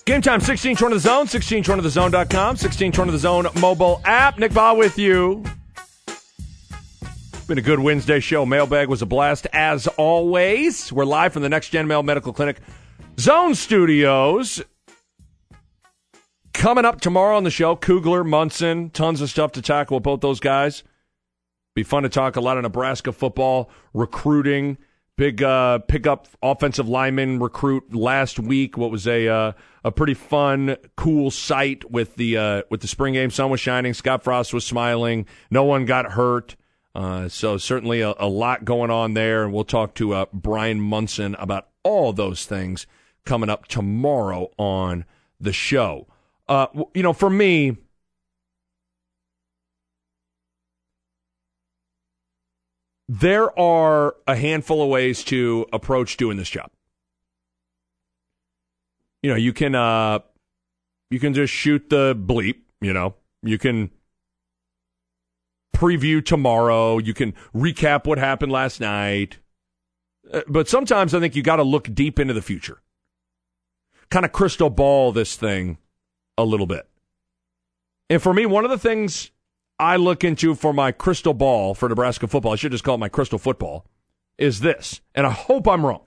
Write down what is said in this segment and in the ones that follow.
Game time, 1620 The Zone, 1620thezone.com, 1620 The Zone mobile app. Nick Bahe with you. Been a good Wednesday show. Mailbag was a blast as always. We're live from the Next Gen Male Medical Clinic Zone Studios. Coming up tomorrow on the show, Kugler, Munson, tons of stuff to tackle with both those guys. Be fun to talk a lot of Nebraska football, recruiting, big pickup offensive lineman recruit last week. What was a pretty fun, cool sight with the spring game. Sun was shining. Scott Frost was smiling. No one got hurt. So certainly a lot going on there. And we'll talk to Brian Munson about all those things coming up tomorrow on the show. For me, there are a handful of ways to approach doing this job. You can just shoot the bleep, you can preview tomorrow, you can recap what happened last night. But sometimes I think you got to look deep into the future. Kind of crystal ball this thing a little bit. And for me, one of the things I look into for my crystal ball for Nebraska football, I should just call it my crystal football, is this. And I hope I'm wrong.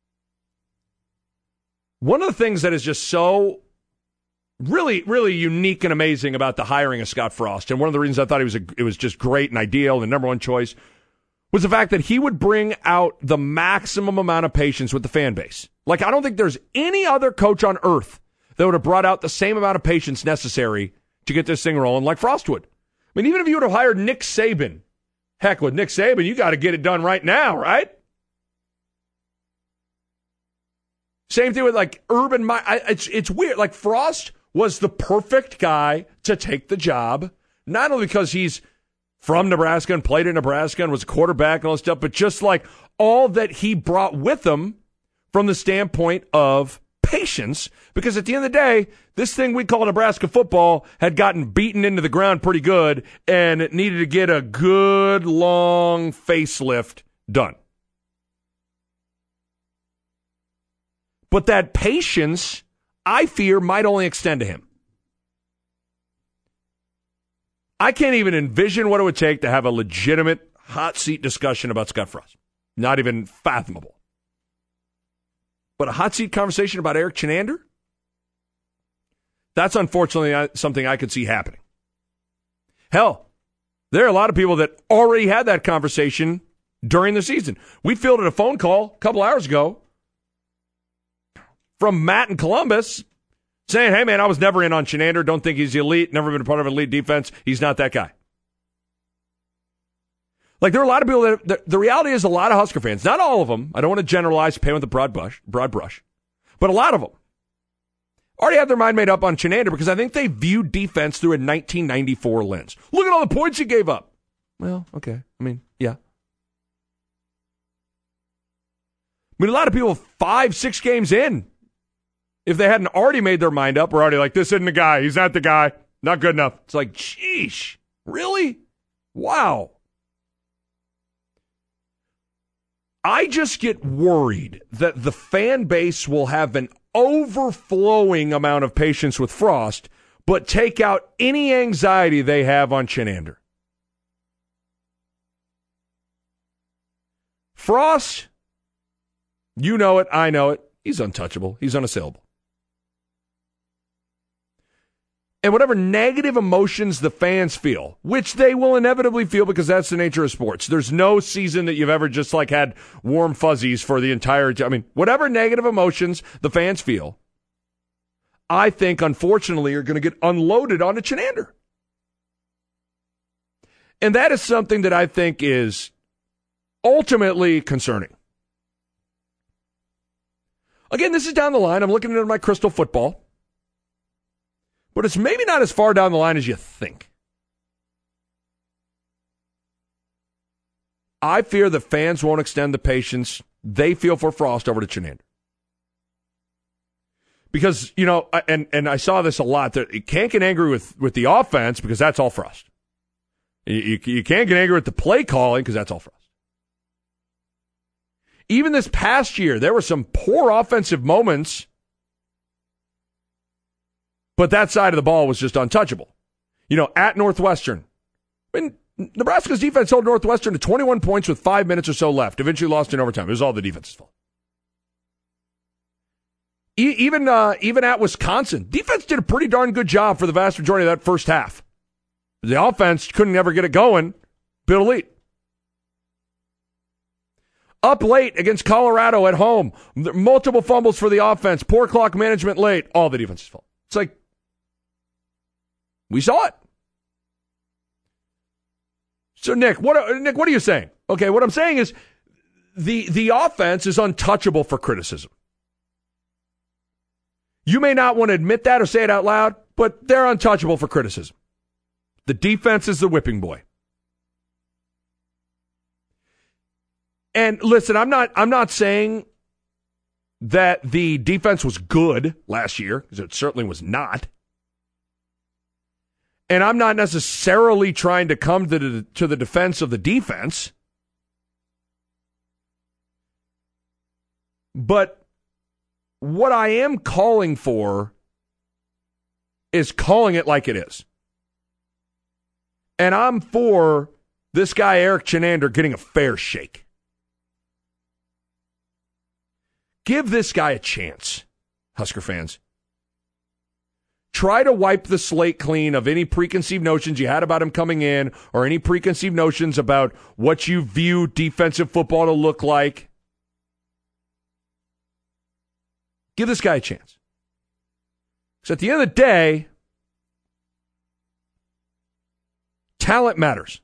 One of the things that is just so really, really unique and amazing about the hiring of Scott Frost, and one of the reasons I thought it was just great and ideal, the number one choice, was the fact that he would bring out the maximum amount of patience with the fan base. Like, I don't think there's any other coach on earth that would have brought out the same amount of patience necessary to get this thing rolling like Frost would. I mean, even if you would have hired Nick Saban, heck, with Nick Saban, you got to get it done right now, right? Same thing with, like, Urban Meyer. It's weird. Like, Frost was the perfect guy to take the job, not only because he's from Nebraska and played in Nebraska and was a quarterback and all this stuff, but just, like, all that he brought with him from the standpoint of patience, because at the end of the day, this thing we call Nebraska football had gotten beaten into the ground pretty good, and it needed to get a good, long facelift done. But that patience, I fear, might only extend to him. I can't even envision what it would take to have a legitimate hot seat discussion about Scott Frost. Not even fathomable. But a hot seat conversation about Eric Chinander? That's unfortunately something I could see happening. Hell, there are a lot of people that already had that conversation during the season. We fielded a phone call a couple hours ago from Matt in Columbus saying, hey, man, I was never in on Chinander. Don't think he's elite. Never been a part of an elite defense. He's not that guy. Like, there are a lot of people that the reality is a lot of Husker fans, not all of them, I don't want to generalize, paint with a broad brush, but a lot of them already have their mind made up on Chinander because I think they view defense through a 1994 lens. Look at all the points he gave up. Well, okay. I mean, yeah. I mean, a lot of people 5-6 games in, if they hadn't already made their mind up, were already like, this isn't the guy. He's not the guy. Not good enough. It's like, sheesh. Really? Wow. I just get worried that the fan base will have an overflowing amount of patience with Frost, but take out any anxiety they have on Chinander. Frost, you know it, I know it, he's untouchable, he's unassailable. And whatever negative emotions the fans feel, which they will inevitably feel because that's the nature of sports. There's no season that you've ever just like had warm fuzzies for the entire, whatever negative emotions the fans feel, I think, unfortunately, are going to get unloaded onto Chinander. And that is something that I think is ultimately concerning. Again, this is down the line. I'm looking into my crystal football. But it's maybe not as far down the line as you think. I fear the fans won't extend the patience they feel for Frost over to Chinander. Because, and I saw this a lot, that you can't get angry with the offense because that's all Frost. You can't get angry with the play calling because that's all Frost. Even this past year, there were some poor offensive moments But that side of the ball was just untouchable. At Northwestern, Nebraska's defense held Northwestern to 21 points with 5 minutes or so left. Eventually lost in overtime. It was all the defense's fault. Even at Wisconsin, defense did a pretty darn good job for the vast majority of that first half. The offense couldn't ever get it going. Built a lead. Up late against Colorado at home. Multiple fumbles for the offense. Poor clock management late. All the defense's fault. It's like, we saw it. So, Nick, what are you saying? Okay, what I'm saying is the offense is untouchable for criticism. You may not want to admit that or say it out loud, but they're untouchable for criticism. The defense is the whipping boy. And listen, I'm not saying that the defense was good last year, because it certainly was not. And I'm not necessarily trying to come to the defense of the defense. But what I am calling for is calling it like it is. And I'm for this guy, Erik Chinander, getting a fair shake. Give this guy a chance, Husker fans. Try to wipe the slate clean of any preconceived notions you had about him coming in or any preconceived notions about what you view defensive football to look like. Give this guy a chance. Because at the end of the day, talent matters.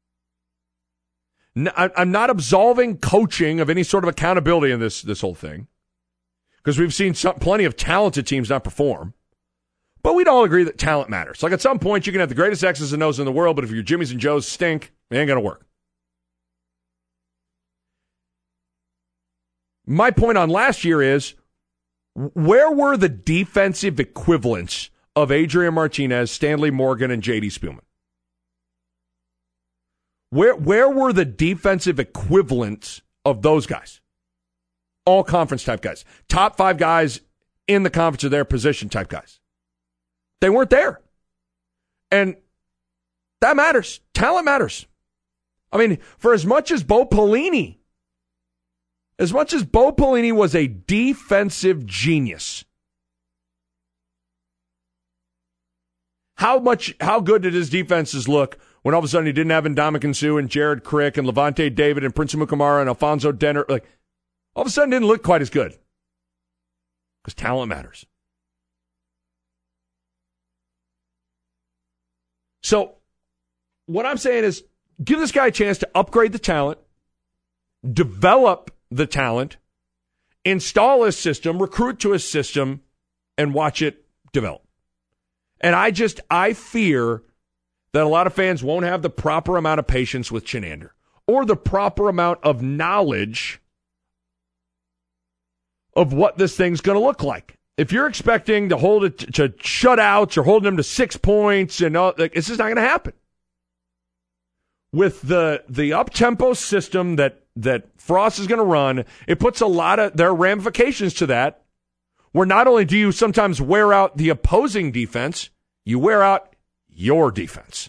I'm not absolving coaching of any sort of accountability in this whole thing, because we've seen plenty of talented teams not perform. But we'd all agree that talent matters. Like, at some point, you can have the greatest X's and O's in the world, but if your Jimmys and Joes stink, it ain't going to work. My point on last year is, where were the defensive equivalents of Adrian Martinez, Stanley Morgan, and J.D. Spielman? Where were the defensive equivalents of those guys? All conference type guys. Top 5 guys in the conference of their position type guys. They weren't there. And that matters. Talent matters. I mean, for as much as Bo Pelini was a defensive genius, how good did his defenses look when all of a sudden he didn't have Ndamukong Suh and Jared Crick and Levante David and Prince Amukamara and Alfonso Denner? Like, all of a sudden didn't look quite as good. Because talent matters. So what I'm saying is, give this guy a chance to upgrade the talent, develop the talent, install his system, recruit to his system, and watch it develop. And I fear that a lot of fans won't have the proper amount of patience with Chinander or the proper amount of knowledge of what this thing's going to look like. If you're expecting to hold it to shutouts or holding them to 6 points, and all, it's just not going to happen. With the up-tempo system that Frost is going to run, it puts there are ramifications to that, where not only do you sometimes wear out the opposing defense, you wear out your defense.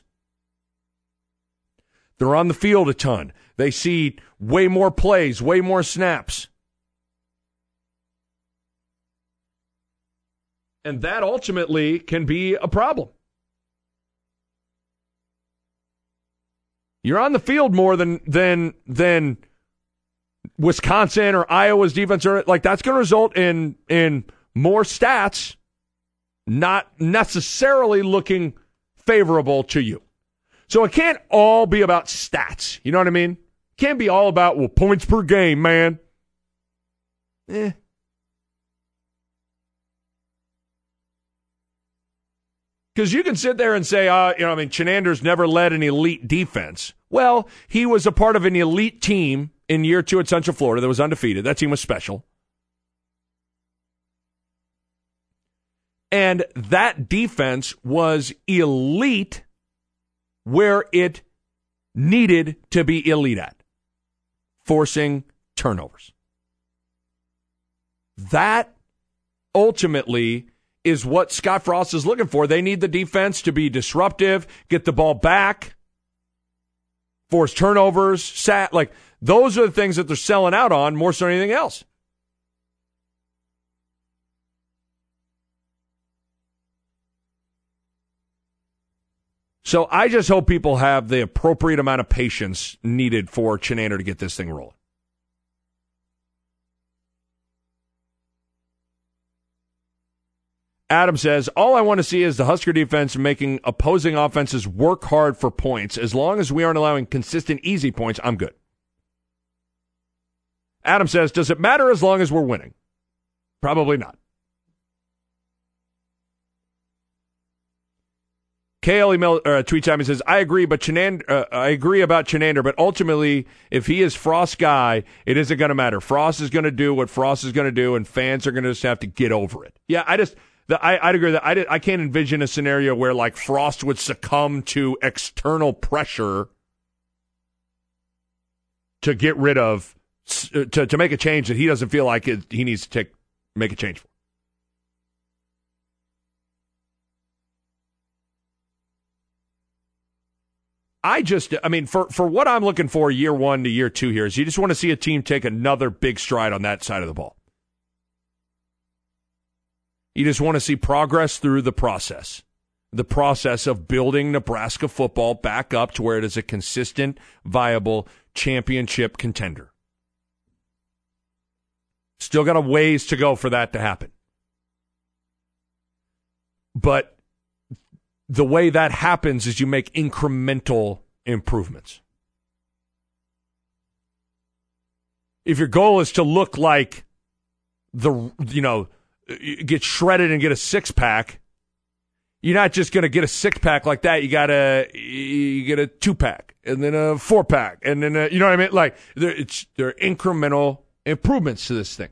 They're on the field a ton. They see way more plays, way more snaps. And that ultimately can be a problem. You're on the field more than Wisconsin or Iowa's defense, or like, that's going to result in more stats not necessarily looking favorable to you. So it can't all be about stats. You know what I mean? It can't be all about, well, points per game, man. Because you can sit there and say, Chinander's never led an elite defense. Well, he was a part of an elite team in year 2 at Central Florida that was undefeated. That team was special. And that defense was elite where it needed to be elite at, forcing turnovers. That ultimately is what Scott Frost is looking for. They need the defense to be disruptive, get the ball back, force turnovers, like those are the things that they're selling out on more so than anything else. So I just hope people have the appropriate amount of patience needed for Chinander to get this thing rolling. Adam says, all I want to see is the Husker defense making opposing offenses work hard for points. As long as we aren't allowing consistent, easy points, I'm good. Adam says, does it matter as long as we're winning? Probably not. KL email tweet time. He says, I agree about Chinander, but ultimately, if he is Frost's guy, it isn't going to matter. Frost is going to do what Frost is going to do, and fans are going to just have to get over it. Yeah, I'd agree that I can't envision a scenario where like Frost would succumb to external pressure to get rid of to make a change that he doesn't feel like he needs to make a change for. For what I'm looking for year 1 to year 2 here is you just want to see a team take another big stride on that side of the ball. You just want to see progress through the process of building Nebraska football back up to where it is a consistent, viable championship contender. Still got a ways to go for that to happen. But the way that happens is you make incremental improvements. If your goal is to look like get shredded and get a 6-pack, you're not just going to get a 6-pack like that. You get a 2-pack and then a 4-pack and then you know what I mean? Like there are incremental improvements to this thing.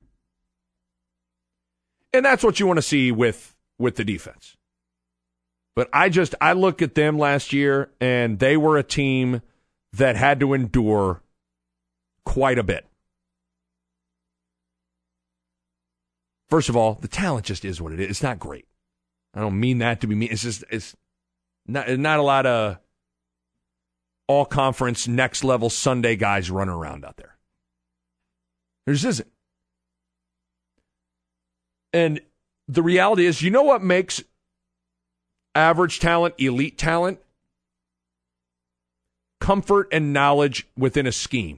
And that's what you want to see with the defense. But I look at them last year, and they were a team that had to endure quite a bit. First of all, the talent just is what it is. It's not great. I don't mean that to be mean. It's not a lot of all-conference, next-level Sunday guys running around out there. There just isn't. And the reality is, you know what makes average talent, elite talent? Comfort and knowledge within a scheme.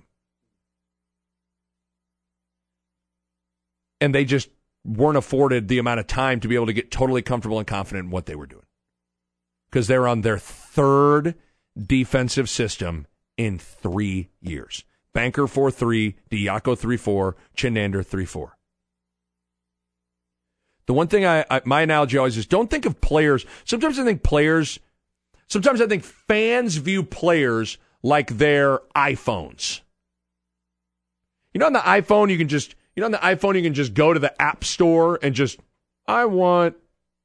And they just weren't afforded the amount of time to be able to get totally comfortable and confident in what they were doing. Because they're on their third defensive system in 3 years. Banker 4-3, Diaco 3-4, Chinander 3-4. The one thing my analogy always is, don't think of players. Sometimes I think fans view players like they're iPhones. On the iPhone you can just go to the App Store and just, I want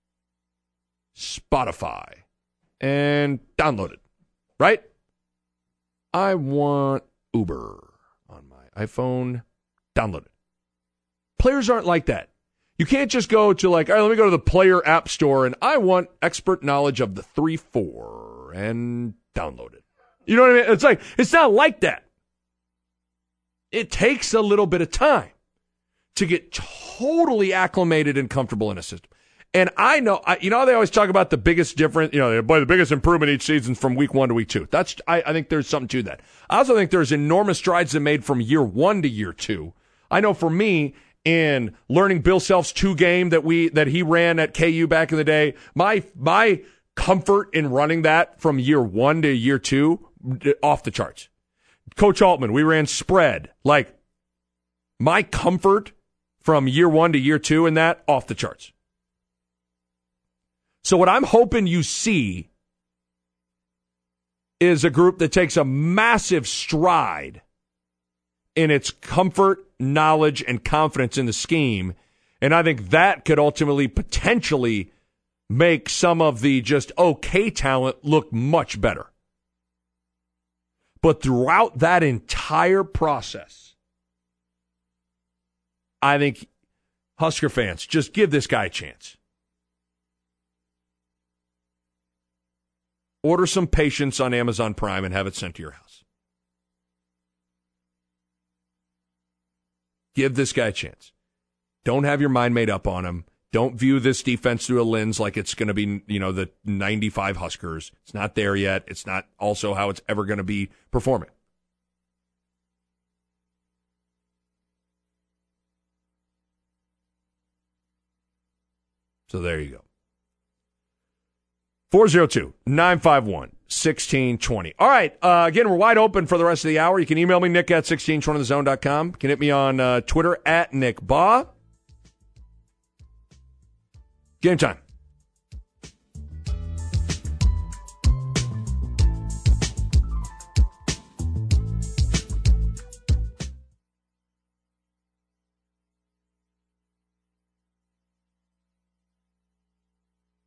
Spotify and download it, right? I want Uber on my iPhone, download it. Players aren't like that. You can't just go to all right, let me go to the player app store and I want expert knowledge of the 3-4 and download it. You know what I mean? It's not like that. It takes a little bit of time to get totally acclimated and comfortable in a system. And I know, they always talk about the biggest difference, the biggest improvement each season from week 1 to week 2. I think there's something to that. I also think there's enormous strides that made from year 1 to year 2. I know for me, in learning Bill Self's 2 game that he ran at KU back in the day, my comfort in running that from year 1 to year 2, off the charts. Coach Altman, we ran spread. My comfort from year 1 to year 2 in that, off the charts. So what I'm hoping you see is a group that takes a massive stride in its comfort, knowledge, and confidence in the scheme. And I think that could ultimately potentially make some of the just okay talent look much better. But throughout that entire process, I think Husker fans, just give this guy a chance. Order some patience on Amazon Prime and have it sent to your house. Give this guy a chance. Don't have your mind made up on him. Don't view this defense through a lens like it's going to be, the 95 Huskers. It's not there yet. It's not also how it's ever going to be performing. So there you go. 402-951-1620. All right. Again, we're wide open for the rest of the hour. You can email me, Nick at 1620thezone.com. You can hit me on Twitter at Nick Baugh. Game time.